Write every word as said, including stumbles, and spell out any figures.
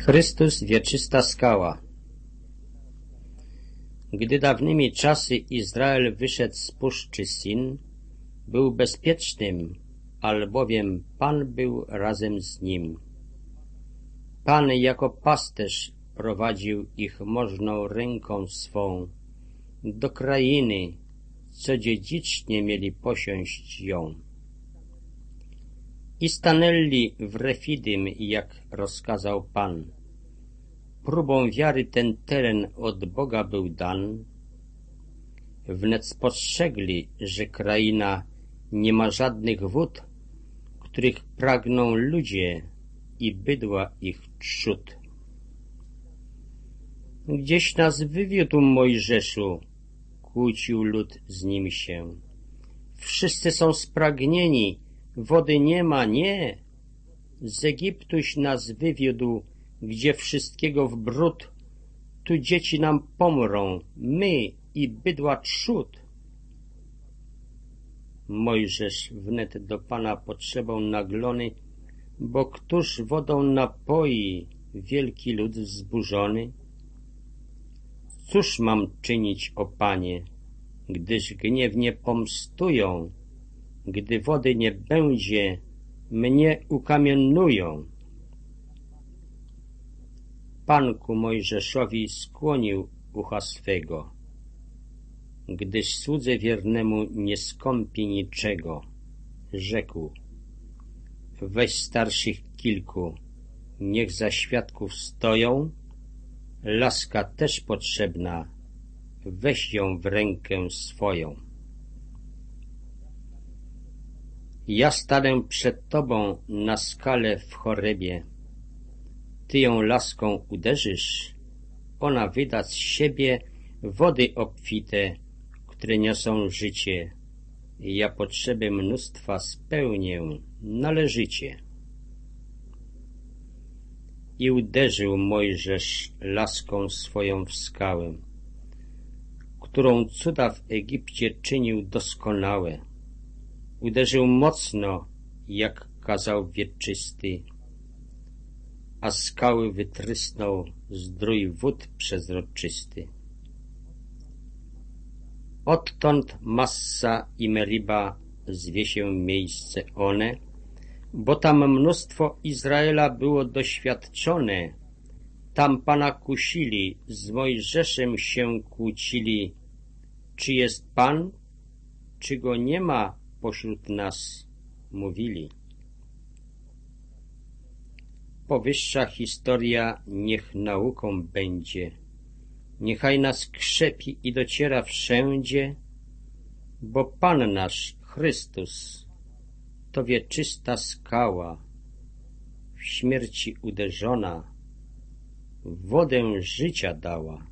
Chrystus wieczysta skała. Gdy dawnymi czasy Izrael wyszedł z puszczy Sin, był bezpiecznym, albowiem Pan był razem z nim. Pan jako pasterz prowadził ich możną ręką swą do krainy, co dziedzicznie mieli posiąść ją. I stanęli w Refidym, jak rozkazał Pan. Próbą wiary ten teren od Boga był dan. Wnet spostrzegli, że kraina nie ma żadnych wód, których pragną ludzie i bydła ich trzód. Gdzieś nas wywiódł Mojżeszu, kłócił lud z nim się. Wszyscy są spragnieni, wody nie ma, nie. Z Egiptuś nas wywiódł, gdzie wszystkiego w bród. Tu dzieci nam pomrą, my i bydła trzód. Mojżesz wnet do Pana potrzebą naglony, bo któż wodą napoi wielki lud wzburzony? Cóż mam czynić, o Panie, gdyż gniewnie pomstują, gdy wody nie będzie, mnie ukamiennują. Pan ku Mojżeszowi skłonił ucha swego, gdyż słudze wiernemu nie skąpi niczego. Rzekł: weź starszych kilku, niech za świadków stoją, laska też potrzebna, weź ją w rękę swoją. Ja stanę przed Tobą na skale w Chorebie. Ty ją laską uderzysz, ona wyda z siebie wody obfite, które niosą życie. Ja potrzeby mnóstwa spełnię należycie. I uderzył Mojżesz laską swoją w skałę, którą cuda w Egipcie czynił doskonałe. Uderzył mocno, jak kazał wieczysty, a skały wytrysnął zdrój wód przezroczysty. Odtąd Massa i Meriba zwie się miejsce one, bo tam mnóstwo Izraela było doświadczone. Tam Pana kusili, z Mojżeszem się kłócili. Czy jest Pan, czy go nie ma pośród nas, mówili. Powyższa historia niech nauką będzie, niechaj nas krzepi i dociera wszędzie, bo Pan nasz, Chrystus, to wieczysta skała, w śmierci uderzona, wodę życia dała.